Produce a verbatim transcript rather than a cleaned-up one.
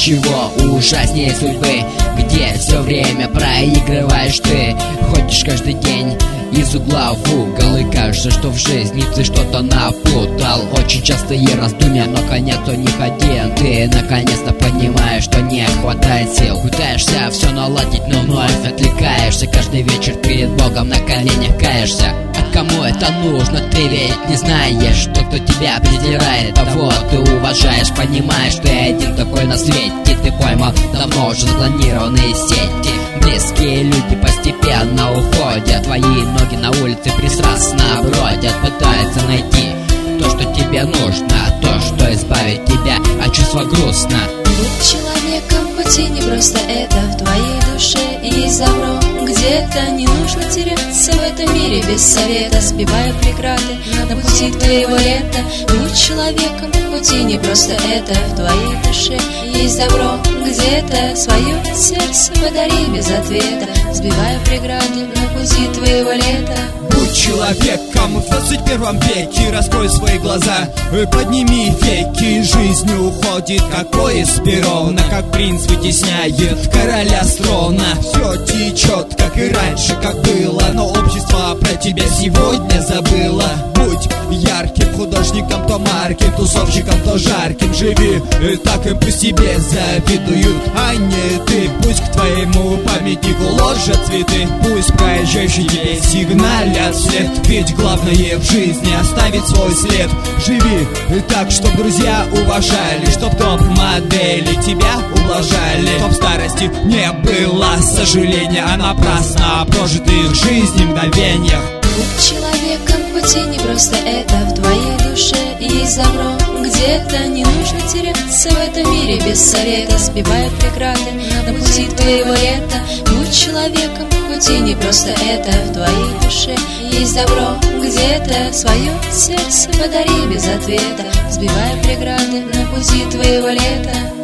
ничего ужаснее судьбы, где все время проигрываешь ты. Ходишь каждый день из угла в угол, и кажется, что в жизни ты что-то напутал. Очень частые раздумья, но к концу не один. Ты наконец-то понимаешь, что не хватает сил. Пытаешься все наладить, но вновь отвлекаешься. Каждый вечер перед Богом на коленях каешься. А кому это нужно, ты ведь не знаешь, что кто тебя презирает, того ты уважаешь. Понимаешь, ты один такой на свете, ты поймал давно уже запланированные сети. Близкие люди постепенно уходят, твои ноги на улице пристрастно бродят. Пытаются найти то, что тебе нужно, то, что избавит тебя от чувства грустно. Будь человеком, хоть и не просто это, в твоей душе есть добро. Где-то не нужно теряться в этом мире без совета, сбивая преграды на пути твоего лета. Будь человеком, хоть и не просто это, в твоей душе есть добро. Где-то свое сердце подари без ответа, сбивая преграды на пути твоего лета. Будь человеком в двадцать первом веке, раскрой свои глаза, подними веки. Жизнь уходит, как поезд перрона, как принц вытесняет короля с трона. Все течет, как и раньше, как было, но общество про тебя сегодня забыло. Будь ярким художником, то марким, тусовщиком, то жарким. Живи так, и пусть тебе завидуют, а не ты. Пусть к твоему памятнику ложат цветы, пусть проезжающие тебе сигналят вслед. Ведь главное в жизни оставить свой след. Живи так, чтоб друзья уважали, чтоб топ-модели тебя ублажали, чтоб старости не было сожаления о напрасно прожитых жизни мгновениях. Будь человеком, хоть и не просто это, в твоей душе есть добро. Где-то не нужно теряться в этом мире без совета, сбивая преграды на пути твоего лета. Будь человеком, хоть и не просто это, в твоей душе есть добро. Где-то свое сердце подари без ответа, сбивая преграды на пути твоего лета.